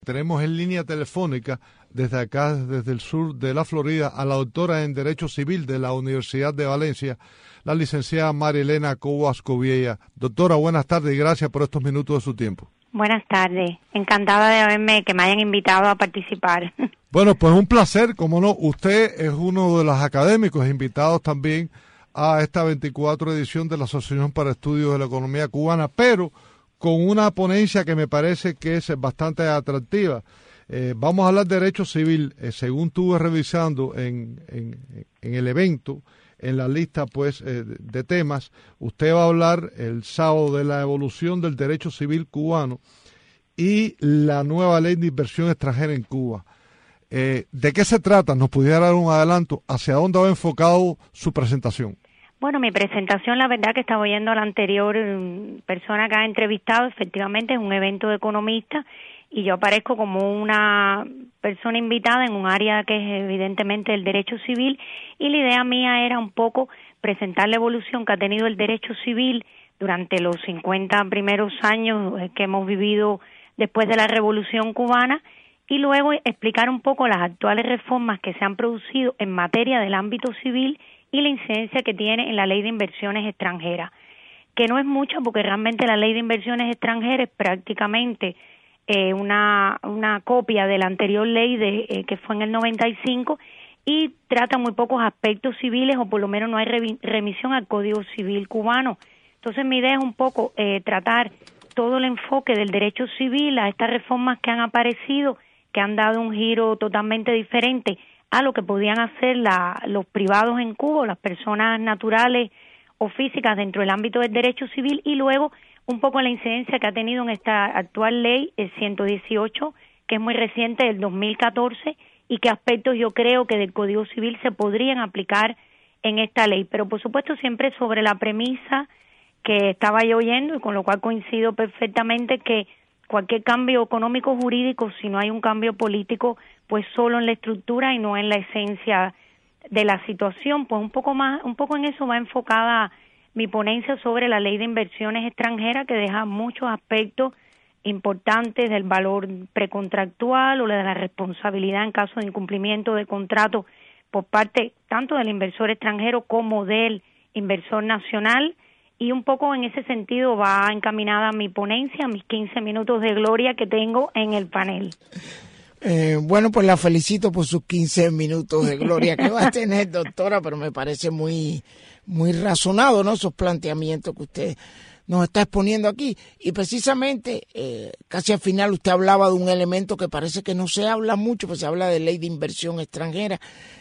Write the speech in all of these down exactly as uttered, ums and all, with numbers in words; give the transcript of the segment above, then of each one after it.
Tenemos en línea telefónica desde acá, desde el sur de la Florida, a la doctora en Derecho Civil de la Universidad de Valencia, la licenciada María Elena Cobas Cobiella. Doctora, buenas tardes y gracias por estos minutos de su tiempo. Buenas tardes, encantada de haberme, que me hayan invitado a participar. Bueno, pues un placer, como no, usted es uno de los académicos invitados también a esta veinticuatro edición de la Asociación para Estudios de la Economía Cubana, pero con una ponencia que me parece que es bastante atractiva. Eh, vamos a hablar de derecho civil. Eh, según estuve revisando en, en, en el evento, en la lista pues eh, de temas, usted va a hablar el sábado de la evolución del derecho civil cubano y la nueva ley de inversión extranjera en Cuba. Eh, ¿De qué se trata? ¿Nos pudiera dar un adelanto? ¿Hacia dónde va enfocado su presentación? Bueno, mi presentación, la verdad que estaba oyendo a la anterior persona que ha entrevistado, efectivamente es un evento de economistas y yo aparezco como una persona invitada en un área que es evidentemente el derecho civil, y la idea mía era un poco presentar la evolución que ha tenido el derecho civil durante los cincuenta primeros años que hemos vivido después de la Revolución Cubana, y luego explicar un poco las actuales reformas que se han producido en materia del ámbito civil y la incidencia que tiene en la ley de inversiones extranjeras, que no es mucha porque realmente la ley de inversiones extranjeras es prácticamente eh, una una copia de la anterior ley de eh, que fue en el noventa y cinco, y trata muy pocos aspectos civiles, o por lo menos no hay re remisión al Código Civil cubano. Entonces mi idea es un poco eh, tratar todo el enfoque del derecho civil a estas reformas que han aparecido, que han dado un giro totalmente diferente a lo que podían hacer la, los privados en Cuba, las personas naturales o físicas dentro del ámbito del derecho civil, y luego un poco la incidencia que ha tenido en esta actual ley, el ciento dieciocho, que es muy reciente, del dos mil catorce, y qué aspectos yo creo que del Código Civil se podrían aplicar en esta ley. Pero por supuesto siempre sobre la premisa que estaba yo oyendo, y con lo cual coincido perfectamente, que cualquier cambio económico jurídico, si no hay un cambio político, pues solo en la estructura y no en la esencia de la situación, pues un poco más, un poco en eso va enfocada mi ponencia sobre la ley de inversiones extranjeras, que deja muchos aspectos importantes del valor precontractual o de la responsabilidad en caso de incumplimiento de contrato por parte tanto del inversor extranjero como del inversor nacional. Y un poco en ese sentido va encaminada mi ponencia, mis quince minutos de gloria que tengo en el panel. Eh, bueno, pues la felicito por sus quince minutos de gloria que va a tener, doctora, pero me parece muy, muy razonado, ¿no?, esos planteamientos que usted nos está exponiendo aquí. Y precisamente, eh, casi al final usted hablaba de un elemento que parece que no se habla mucho, pues se habla de ley de inversión extranjera.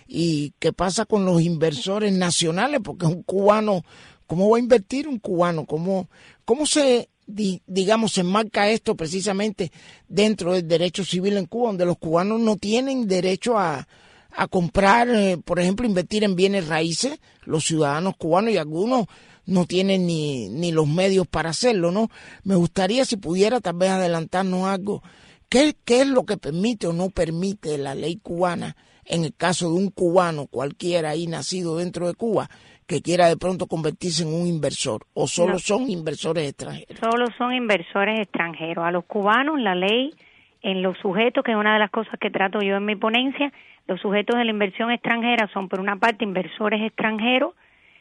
¿Y qué pasa con los inversores nacionales? Porque un cubano, ¿cómo va a invertir un cubano? ¿Cómo, cómo se, di, digamos, se enmarca esto precisamente dentro del derecho civil en Cuba, donde los cubanos no tienen derecho a, a comprar, eh, por ejemplo, invertir en bienes raíces, los ciudadanos cubanos, y algunos no tienen ni, ni los medios para hacerlo, ¿no? Me gustaría, si pudiera tal vez adelantarnos algo, ¿qué, qué es lo que permite o no permite la ley cubana en el caso de un cubano cualquiera ahí nacido dentro de Cuba que quiera de pronto convertirse en un inversor, o solo no, son inversores extranjeros? Solo son inversores extranjeros. A los cubanos la ley, en los sujetos, que es una de las cosas que trato yo en mi ponencia, los sujetos de la inversión extranjera son por una parte inversores extranjeros,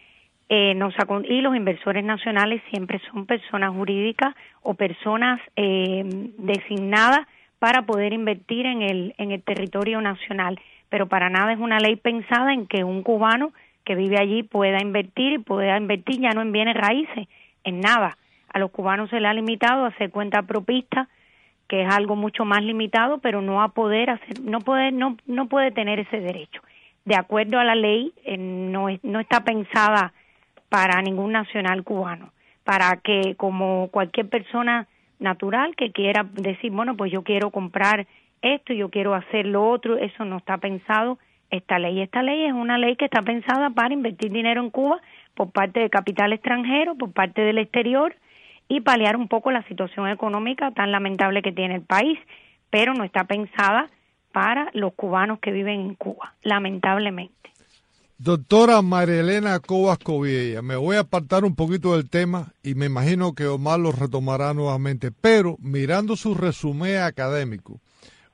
eh, nos, y los inversores nacionales siempre son personas jurídicas o personas eh, designadas para poder invertir en el, en el territorio nacional. Pero para nada es una ley pensada en que un cubano que vive allí pueda invertir, y pueda invertir ya no en bienes raíces, en nada. A los cubanos se les ha limitado a hacer cuenta propista, que es algo mucho más limitado, pero no a poder hacer, no puede, no, no puede tener ese derecho. De acuerdo a la ley, eh, no, es, no está pensada para ningún nacional cubano, para que como cualquier persona natural que quiera decir, bueno, pues yo quiero comprar esto, yo quiero hacer lo otro, eso no está pensado esta ley. Esta ley es una ley que está pensada para invertir dinero en Cuba por parte de capital extranjero, por parte del exterior, y paliar un poco la situación económica tan lamentable que tiene el país, pero no está pensada para los cubanos que viven en Cuba, lamentablemente. Doctora María Elena Cobas Cobiella, me voy a apartar un poquito del tema y me imagino que Omar lo retomará nuevamente, pero mirando su resumen académico,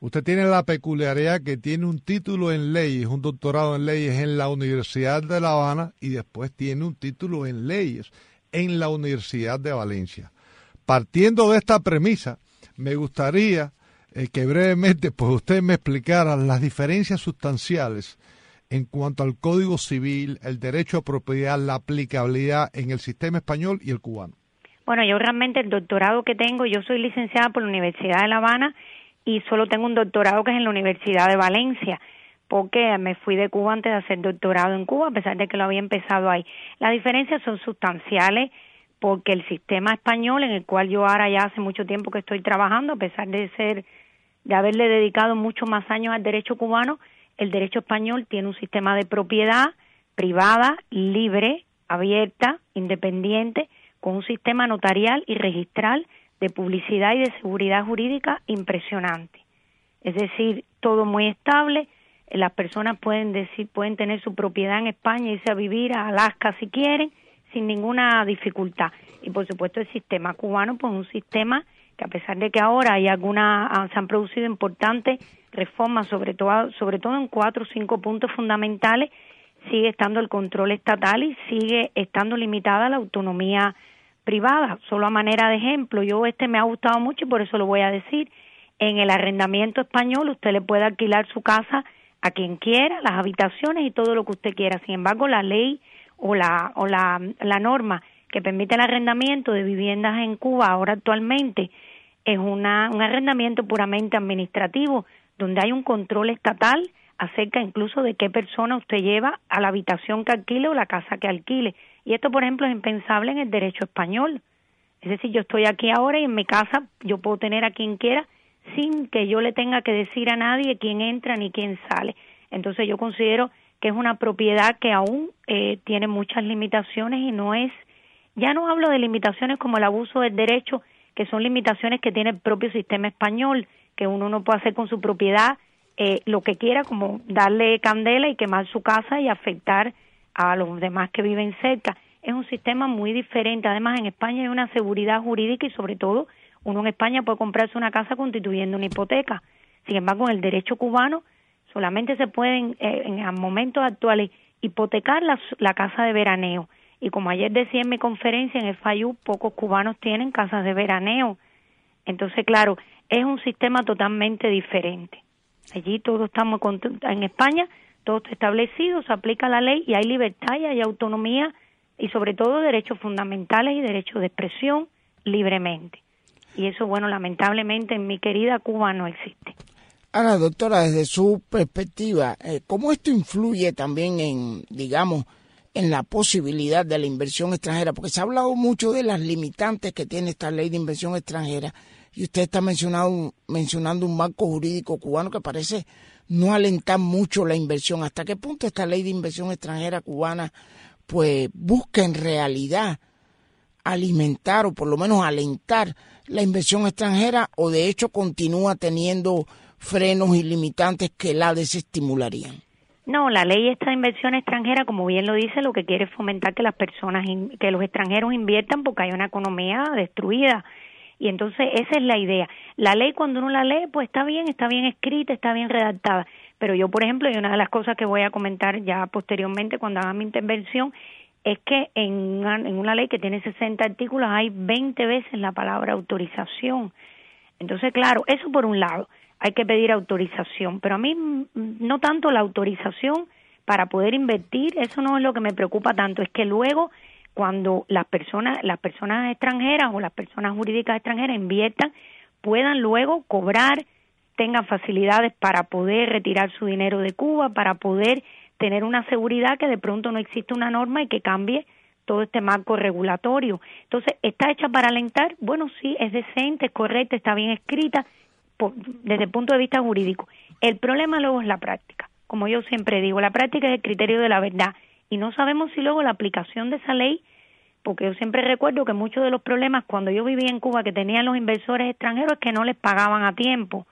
usted tiene la peculiaridad que tiene un título en leyes, un doctorado en leyes en la Universidad de La Habana y después tiene un título en leyes en la Universidad de Valencia. Partiendo de esta premisa, me gustaría eh, que brevemente pues usted me explicara las diferencias sustanciales en cuanto al Código Civil, el derecho a propiedad, la aplicabilidad en el sistema español y el cubano. Bueno, yo realmente el doctorado que tengo, yo soy licenciada por la Universidad de La Habana y solo tengo un doctorado que es en la Universidad de Valencia, porque me fui de Cuba antes de hacer doctorado en Cuba, a pesar de que lo había empezado ahí. Las diferencias son sustanciales porque el sistema español, en el cual yo ahora ya hace mucho tiempo que estoy trabajando, a pesar de ser, de haberle dedicado muchos más años al derecho cubano, el derecho español tiene un sistema de propiedad privada, libre, abierta, independiente, con un sistema notarial y registral de publicidad y de seguridad jurídica impresionante. Es decir, todo muy estable, las personas pueden decir, pueden tener su propiedad en España y irse a vivir a Alaska si quieren, sin ninguna dificultad. Y por supuesto el sistema cubano, pues un sistema que a pesar de que ahora hay algunas, se han producido importantes reformas, sobre todo, sobre todo en cuatro o cinco puntos fundamentales, sigue estando el control estatal y sigue estando limitada la autonomía privada. Solo a manera de ejemplo, yo este me ha gustado mucho y por eso lo voy a decir. En el arrendamiento español usted le puede alquilar su casa a quien quiera, las habitaciones y todo lo que usted quiera. Sin embargo, la ley o la o la, la norma que permite el arrendamiento de viviendas en Cuba ahora actualmente es una un arrendamiento puramente administrativo, donde hay un control estatal acerca incluso de qué persona usted lleva a la habitación que alquile o la casa que alquile. Y esto, por ejemplo, es impensable en el derecho español. Es decir, yo estoy aquí ahora y en mi casa yo puedo tener a quien quiera sin que yo le tenga que decir a nadie quién entra ni quién sale. Entonces yo considero que es una propiedad que aún eh, tiene muchas limitaciones y no es, ya no hablo de limitaciones como el abuso del derecho, que son limitaciones que tiene el propio sistema español, que uno no puede hacer con su propiedad eh, lo que quiera, como darle candela y quemar su casa y afectar a los demás que viven cerca. Es un sistema muy diferente. Además, en España hay una seguridad jurídica y, sobre todo, uno en España puede comprarse una casa constituyendo una hipoteca. Sin embargo, en el derecho cubano solamente se pueden, eh, en momentos actuales, hipotecar la, la casa de veraneo. Y como ayer decía en mi conferencia en el F A Y U, pocos cubanos tienen casas de veraneo. Entonces, claro, es un sistema totalmente diferente. Allí todos estamos, en España, todo está establecido, se aplica la ley y hay libertad y hay autonomía y sobre todo derechos fundamentales y derechos de expresión libremente. Y eso, bueno, lamentablemente en mi querida Cuba no existe. Ahora, doctora, desde su perspectiva, eh, ¿cómo esto influye también en, digamos, en la posibilidad de la inversión extranjera? Porque se ha hablado mucho de las limitantes que tiene esta ley de inversión extranjera y usted está mencionando, mencionando un marco jurídico cubano que parece no alentar mucho la inversión. ¿Hasta qué punto esta ley de inversión extranjera cubana pues busca en realidad alimentar o por lo menos alentar la inversión extranjera o de hecho continúa teniendo frenos y limitantes que la desestimularían? No, la ley esta de inversión extranjera, como bien lo dice, lo que quiere es fomentar que las personas, que los extranjeros inviertan porque hay una economía destruida. Y entonces esa es la idea. La ley, cuando uno la lee, pues está bien, está bien escrita, está bien redactada. Pero yo, por ejemplo, y una de las cosas que voy a comentar ya posteriormente cuando haga mi intervención, es que en una, en una ley que tiene sesenta artículos hay veinte veces la palabra autorización. Entonces, claro, eso por un lado, hay que pedir autorización. Pero a mí no tanto la autorización para poder invertir, eso no es lo que me preocupa tanto, es que luego cuando las personas, las personas extranjeras o las personas jurídicas extranjeras inviertan, puedan luego cobrar, tengan facilidades para poder retirar su dinero de Cuba, para poder tener una seguridad que de pronto no existe una norma y que cambie todo este marco regulatorio. Entonces, ¿está hecha para alentar? Bueno, sí, es decente, es correcta, está bien escrita por, desde el punto de vista jurídico. El problema luego es la práctica. Como yo siempre digo, la práctica es el criterio de la verdad. Y no sabemos si luego la aplicación de esa ley, porque yo siempre recuerdo que muchos de los problemas cuando yo vivía en Cuba que tenían los inversores extranjeros es que no les pagaban a tiempo.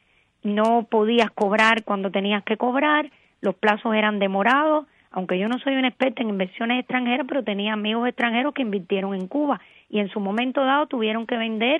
No podías cobrar cuando tenías que cobrar, los plazos eran demorados, aunque yo no soy una experta en inversiones extranjeras, pero tenía amigos extranjeros que invirtieron en Cuba y en su momento dado tuvieron que vender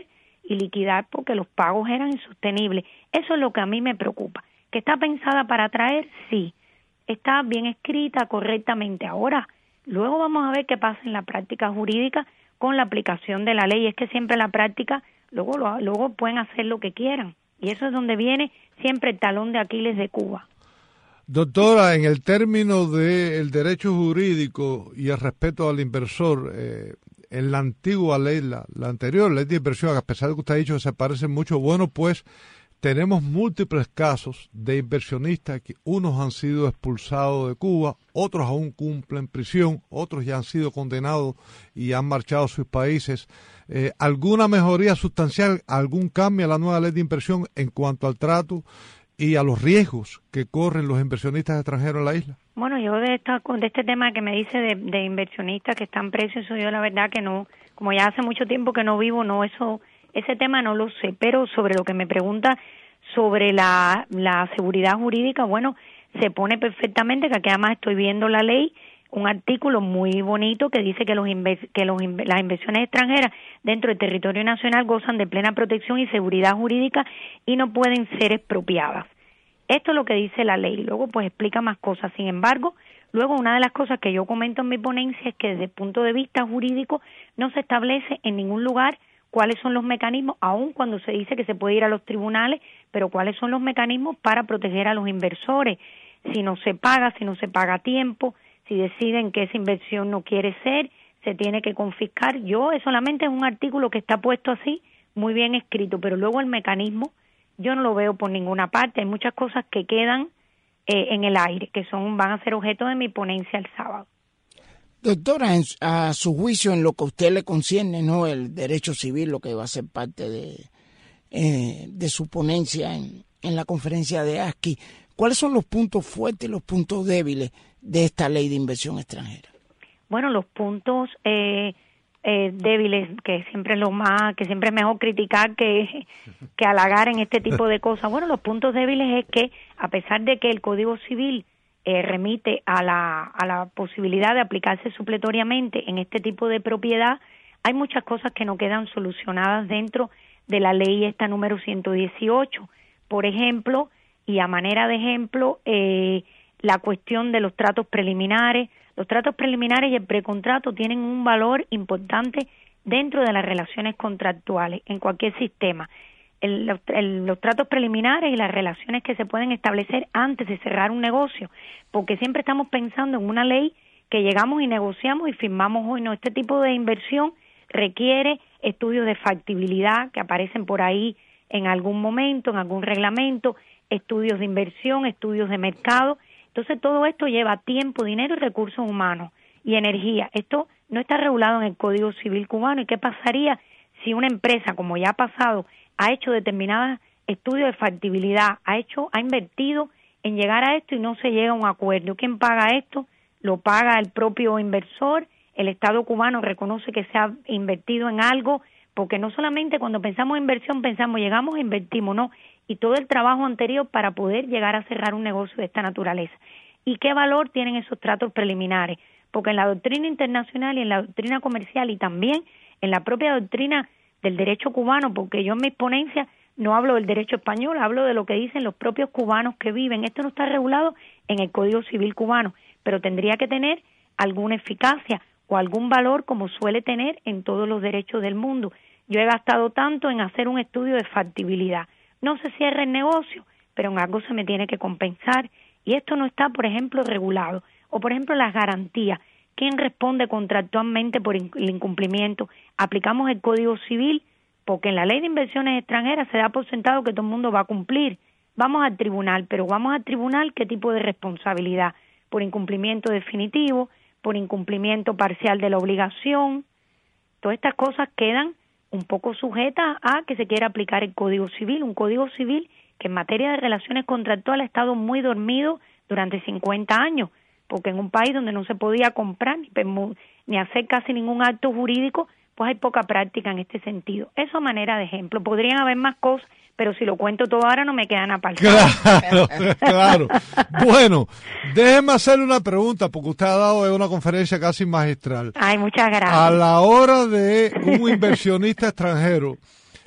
y liquidar porque los pagos eran insostenibles. Eso es lo que a mí me preocupa. ¿Que está pensada para atraer? Sí. Está bien escrita correctamente. Ahora, luego vamos a ver qué pasa en la práctica jurídica con la aplicación de la ley. Es que siempre en la práctica, luego, lo, luego pueden hacer lo que quieran. Y eso es donde viene siempre el talón de Aquiles de Cuba. Doctora, en el término del derecho jurídico y el respeto al inversor, eh, en la antigua ley, la, la anterior ley de inversión, a pesar de que usted ha dicho que se parecen mucho, bueno, pues tenemos múltiples casos de inversionistas que unos han sido expulsados de Cuba, otros aún cumplen prisión, otros ya han sido condenados y han marchado a sus países. Eh, ¿Alguna mejoría sustancial, algún cambio a la nueva ley de inversión en cuanto al trato y a los riesgos que corren los inversionistas extranjeros en la isla? Bueno, yo de esta de este tema que me dice de, de inversionistas que están presos, eso yo la verdad que no, como ya hace mucho tiempo que no vivo, no, eso ese tema no lo sé, pero sobre lo que me pregunta sobre la, la seguridad jurídica, bueno, se pone perfectamente, que aquí además estoy viendo la ley, un artículo muy bonito que dice que los inver, que los las inversiones extranjeras dentro del territorio nacional gozan de plena protección y seguridad jurídica y no pueden ser expropiadas. Esto es lo que dice la ley. Luego pues explica más cosas. Sin embargo, luego una de las cosas que yo comento en mi ponencia es que desde el punto de vista jurídico no se establece en ningún lugar cuáles son los mecanismos, aun cuando se dice que se puede ir a los tribunales, pero cuáles son los mecanismos para proteger a los inversores. Si no se paga, si no se paga a tiempo, si deciden que esa inversión no quiere ser, se tiene que confiscar. Yo, es solamente es un artículo que está puesto así, muy bien escrito, pero luego el mecanismo yo no lo veo por ninguna parte. Hay muchas cosas que quedan eh, en el aire, que son van a ser objeto de mi ponencia el sábado. Doctora, en, a su juicio, en lo que a usted le concierne, ¿no? El derecho civil, lo que va a ser parte de, eh, de su ponencia en, en la conferencia de A S C I, ¿cuáles son los puntos fuertes y los puntos débiles de esta ley de inversión extranjera? Bueno, los puntos eh, eh, débiles, que siempre es lo más, que siempre es mejor criticar que, que halagar en este tipo de cosas. Bueno, los puntos débiles es que, a pesar de que el Código Civil eh, remite a la, a la posibilidad de aplicarse supletoriamente en este tipo de propiedad, hay muchas cosas que no quedan solucionadas dentro de la ley esta número ciento dieciocho. Por ejemplo, y a manera de ejemplo, eh, la cuestión de los tratos preliminares. Los tratos preliminares y el precontrato tienen un valor importante dentro de las relaciones contractuales en cualquier sistema. El, los, el, los tratos preliminares y las relaciones que se pueden establecer antes de cerrar un negocio, porque siempre estamos pensando en una ley que llegamos y negociamos y firmamos hoy. No, este tipo de inversión requiere estudios de factibilidad que aparecen por ahí en algún momento, en algún reglamento, estudios de inversión, estudios de mercado. Entonces todo esto lleva tiempo, dinero y recursos humanos y energía. Esto no está regulado en el Código Civil cubano. ¿Y qué pasaría si una empresa, como ya ha pasado, ha hecho determinados estudios de factibilidad, ha hecho, ha invertido en llegar a esto y no se llega a un acuerdo? ¿Quién paga esto? Lo paga el propio inversor. El Estado cubano reconoce que se ha invertido en algo, porque no solamente cuando pensamos en inversión pensamos llegamos e invertimos, no, y todo el trabajo anterior para poder llegar a cerrar un negocio de esta naturaleza. ¿Y qué valor tienen esos tratos preliminares? Porque en la doctrina internacional y en la doctrina comercial y también en la propia doctrina del derecho cubano, porque yo en mis ponencias no hablo del derecho español, hablo de lo que dicen los propios cubanos que viven. Esto no está regulado en el Código Civil cubano, pero tendría que tener alguna eficacia o algún valor como suele tener en todos los derechos del mundo. Yo he gastado tanto en hacer un estudio de factibilidad. No se cierra el negocio, pero en algo se me tiene que compensar. Y esto no está, por ejemplo, regulado. O, por ejemplo, las garantías. ¿Quién responde contractualmente por el incumplimiento? Aplicamos el Código Civil, porque en la Ley de Inversiones Extranjeras se da por sentado que todo el mundo va a cumplir. Vamos al tribunal, pero vamos al tribunal, ¿qué tipo de responsabilidad? Por incumplimiento definitivo, por incumplimiento parcial de la obligación. Todas estas cosas quedan un poco sujetas a que se quiera aplicar el Código Civil, un Código Civil que en materia de relaciones contractuales ha estado muy dormido durante cincuenta años, porque en un país donde no se podía comprar ni, ni hacer casi ningún acto jurídico, pues hay poca práctica en este sentido. Eso a manera de ejemplo. Podrían haber más cosas, pero si lo cuento todo ahora no me quedan apartados. Claro, claro. Bueno, déjeme hacerle una pregunta, porque usted ha dado una conferencia casi magistral. Ay, muchas gracias. A la hora de un inversionista extranjero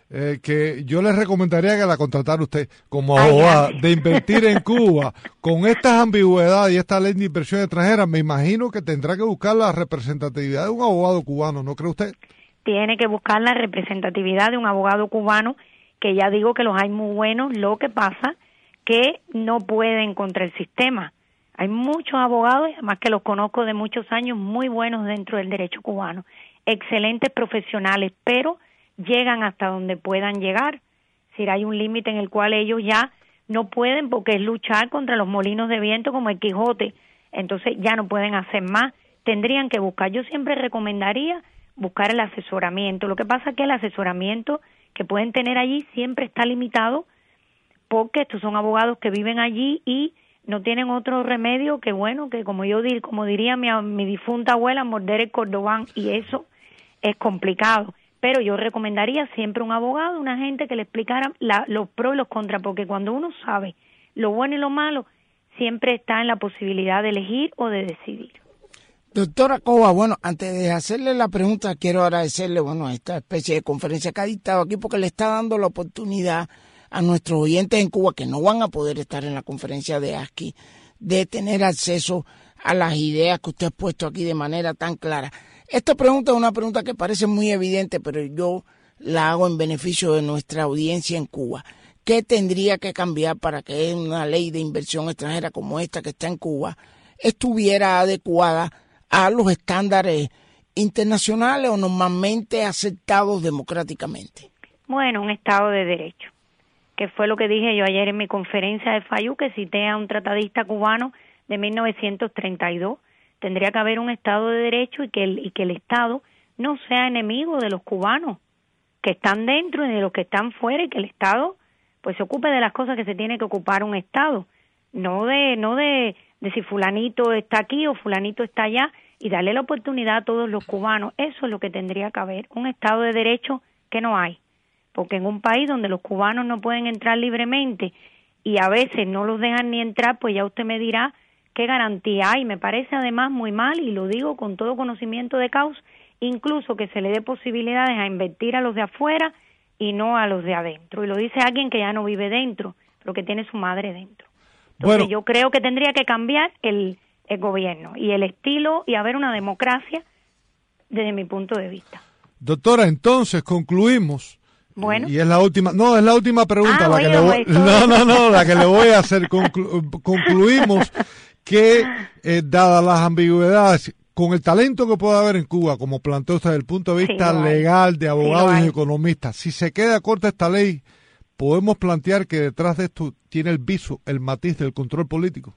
eh, que yo les recomendaría que la contratara usted como abogada de invertir en Cuba. Con estas ambigüedades y esta ley de inversión extranjera, me imagino que tendrá que buscar la representatividad de un abogado cubano, ¿no cree usted? Tiene que buscar la representatividad de un abogado cubano, que ya digo que los hay muy buenos, lo que pasa que no pueden contra el sistema. Hay muchos abogados, además que los conozco de muchos años, muy buenos dentro del derecho cubano, excelentes profesionales, pero llegan hasta donde puedan llegar. Es decir, hay un límite en el cual ellos ya no pueden, porque es luchar contra los molinos de viento como el Quijote, entonces ya no pueden hacer más, tendrían que buscar. Yo siempre recomendaría buscar el asesoramiento. Lo que pasa es que el asesoramiento que pueden tener allí siempre está limitado, porque estos son abogados que viven allí y no tienen otro remedio que, bueno, que como yo dir, como diría mi, mi difunta abuela, morder el cordobán, y eso es complicado. Pero yo recomendaría siempre un abogado, una gente que le explicara la, los pros y los contras, porque cuando uno sabe lo bueno y lo malo, siempre está en la posibilidad de elegir o de decidir. Doctora Cova, bueno, antes de hacerle la pregunta, quiero agradecerle, bueno, a esta especie de conferencia que ha dictado aquí, porque le está dando la oportunidad a nuestros oyentes en Cuba, que no van a poder estar en la conferencia de A S C I, de tener acceso a las ideas que usted ha puesto aquí de manera tan clara. Esta pregunta es una pregunta que parece muy evidente, pero yo la hago en beneficio de nuestra audiencia en Cuba. ¿Qué tendría que cambiar para que una ley de inversión extranjera como esta que está en Cuba estuviera adecuada a los estándares internacionales o normalmente aceptados democráticamente? Bueno, un Estado de Derecho, que fue lo que dije yo ayer en mi conferencia de Fayú, que cité a un tratadista cubano de mil novecientos treinta y dos. Tendría que haber un Estado de Derecho y que el, y que el Estado no sea enemigo de los cubanos que están dentro y de los que están fuera, y que el Estado pues se ocupe de las cosas que se tiene que ocupar un Estado, no de no de, de si fulanito está aquí o fulanito está allá, y darle la oportunidad a todos los cubanos. Eso es lo que tendría que haber, un Estado de Derecho que no hay, porque en un país donde los cubanos no pueden entrar libremente y a veces no los dejan ni entrar, pues ya usted me dirá qué garantía hay. Me parece además muy mal, y lo digo con todo conocimiento de causa, incluso que se le dé posibilidades a invertir a los de afuera y no a los de adentro. Y lo dice alguien que ya no vive dentro, pero que tiene su madre dentro. Entonces bueno, yo creo que tendría que cambiar el, el gobierno y el estilo y haber una democracia desde mi punto de vista. Doctora, entonces concluimos. Bueno. Y es la última, no, es la última pregunta, ah, la oye, que le voy, no, no, no, la que le voy a hacer. Conclu, concluimos que, eh, dadas las ambigüedades, con el talento que puede haber en Cuba, como planteó usted desde el punto de vista sí, legal, de abogados sí, y economistas, si se queda corta esta ley, podemos plantear que detrás de esto tiene el viso, el matiz del control político.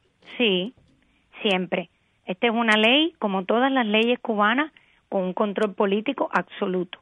Sí, siempre. Esta es una ley, como todas las leyes cubanas, con un control político absoluto.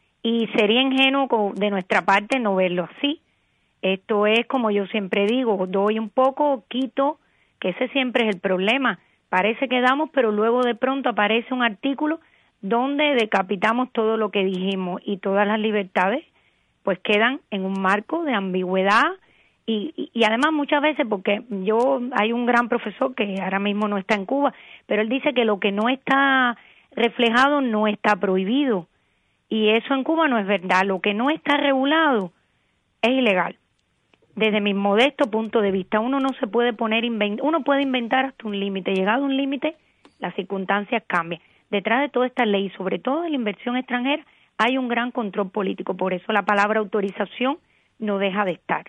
Y sería ingenuo de nuestra parte no verlo así. Esto es, como yo siempre digo, doy un poco, quito, que ese siempre es el problema. Parece que damos, pero luego de pronto aparece un artículo donde decapitamos todo lo que dijimos, y todas las libertades pues quedan en un marco de ambigüedad. Y, y, y además muchas veces, porque yo, hay un gran profesor que ahora mismo no está en Cuba, pero él dice que lo que no está reflejado no está prohibido. Y eso en Cuba no es verdad. Lo que no está regulado es ilegal. Desde mi modesto punto de vista, uno no se puede poner, invent- uno puede inventar hasta un límite. Llegado a un límite, las circunstancias cambian. Detrás de toda esta ley, sobre todo de la inversión extranjera, hay un gran control político. Por eso la palabra autorización no deja de estar.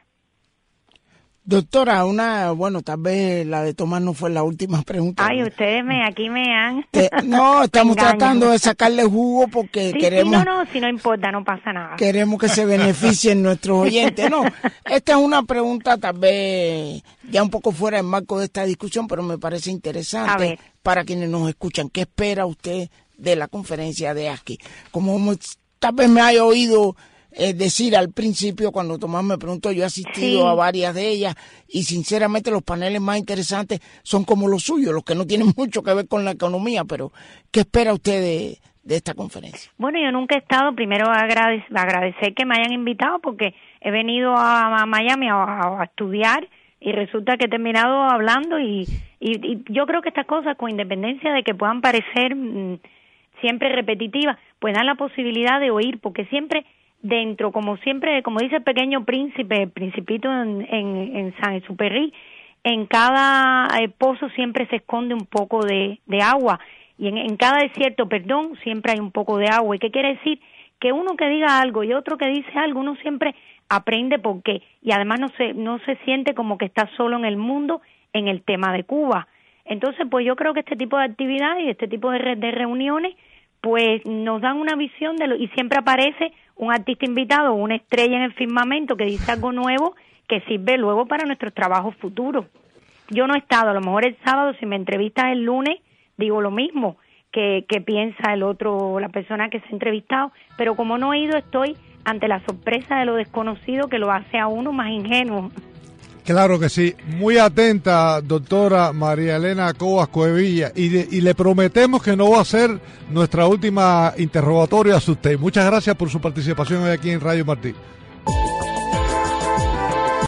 Doctora, una, bueno, tal vez la de Tomás no fue la última pregunta. Ay, ustedes me, aquí me han... Te, no, estamos tratando de sacarle jugo porque sí, queremos... Sí, no, no, si no importa, no pasa nada. Queremos que se beneficien nuestros oyentes. No, esta es una pregunta tal vez ya un poco fuera del marco de esta discusión, pero me parece interesante. A ver. Para quienes nos escuchan. ¿Qué espera usted de la conferencia de A S C I? Como tal vez me haya oído... Es decir, al principio cuando Tomás me preguntó, yo he asistido sí. a varias de ellas, y sinceramente los paneles más interesantes son como los suyos, los que no tienen mucho que ver con la economía. Pero ¿qué espera usted de, de esta conferencia? Bueno, yo nunca he estado, primero agradec- agradecer que me hayan invitado, porque he venido a, a Miami a, a estudiar, y resulta que he terminado hablando, y, y, y yo creo que estas cosas, con independencia de que puedan parecer mmm, siempre repetitivas, pues dan la posibilidad de oír, porque siempre dentro, como siempre, como dice el Pequeño Príncipe, el Principito en, en, en Saint-Exupéry, en cada eh, pozo siempre se esconde un poco de, de agua, y en, en cada desierto, perdón, siempre hay un poco de agua. ¿Y qué quiere decir? Que uno que diga algo y otro que dice algo, uno siempre aprende por qué, y además no se, no se siente como que está solo en el mundo en el tema de Cuba. Entonces, pues yo creo que este tipo de actividades y este tipo de, re, de reuniones, pues nos dan una visión de lo, y siempre aparece un artista invitado o una estrella en el firmamento que dice algo nuevo que sirve luego para nuestros trabajos futuros. Yo no he estado, a lo mejor el sábado, si me entrevistas el lunes, digo lo mismo que, que piensa el otro, la persona que se ha entrevistado, pero como no he ido, estoy ante la sorpresa de lo desconocido que lo hace a uno más ingenuo. Claro que sí. Muy atenta, doctora María Elena Cobas Cuevilla, y, de, y le prometemos que no va a ser nuestra última interrogatoria a usted. Muchas gracias por su participación hoy aquí en Radio Martí.